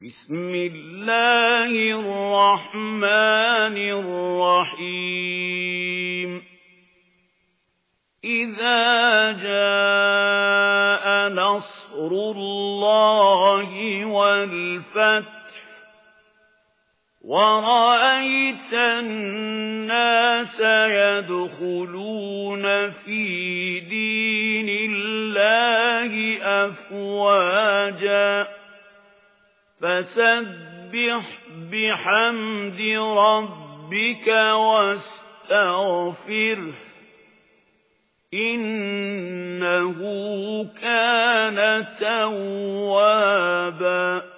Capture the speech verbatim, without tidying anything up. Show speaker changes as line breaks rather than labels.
بسم الله الرحمن الرحيم إذا جاء نصر الله والفتح ورأيت الناس يدخلون في دين الله أفواجا فسبح بحمد ربك واستغفره إنه كان توابا